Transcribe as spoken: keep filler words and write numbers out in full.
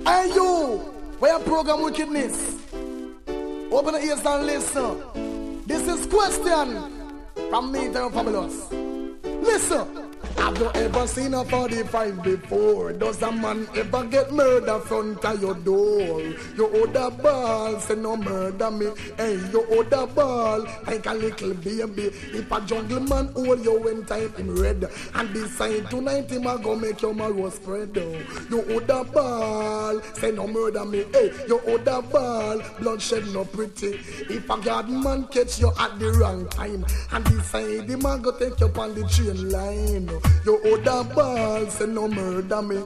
Hey you, where your program wickedness? Open the ears and listen. This is question from me, Darren Fabulous. Listen. Have you ever seen a forty-five before? Does a man ever get murder front of your door? You hold a ball, say no murder me. Hey, you hold a ball like a little baby. If a jungle man hold you when type him red, and decide tonight him a go make your marrow spread. You hold a ball, say no murder me. Hey, you hold a ball, bloodshed no pretty. If a guard man catch you at the wrong time, and decide him a go take you on the train line. You hold a ball, say no murder me.